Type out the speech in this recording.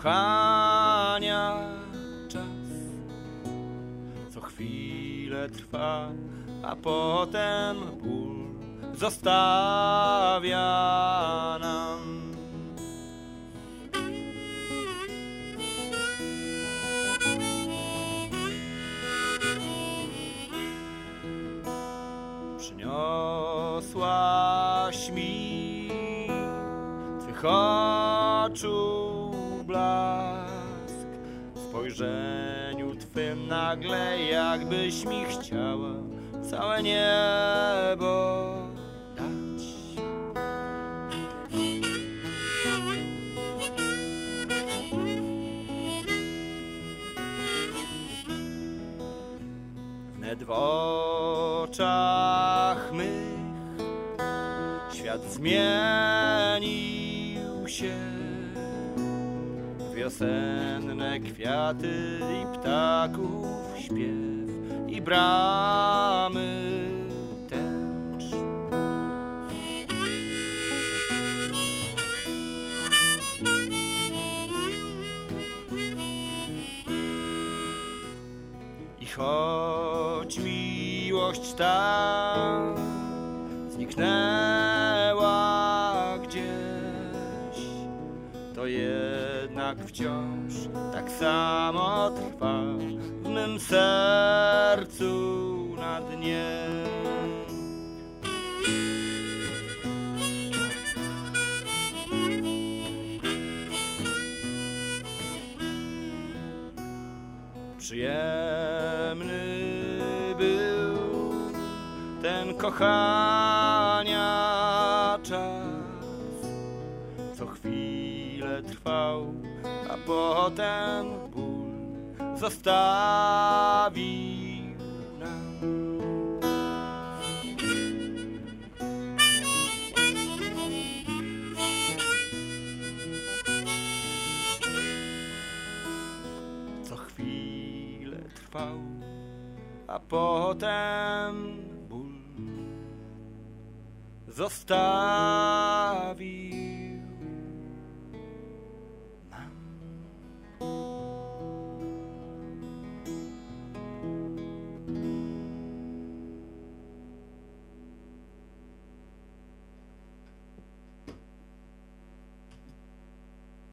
kochania czas, co chwilę trwa, a potem ból zostawia nam. Przyniosłaś mi twych oczu blask, w spojrzeniu twym nagle jakbyś mi chciała całe niebo dać. Wnet w oczach mych świat zmienił się, wiosenne kwiaty i ptaków śpiew i bramy tęcz. I choć miłość ta zniknęła gdzieś, to jednak wciąż tak samo trwa w mym sercu na dnie. Przyjemny był ten kochania czas, co chwilę trwał, a potem ból zostawił nam. Co chwilę trwał, a potem ból zostawił.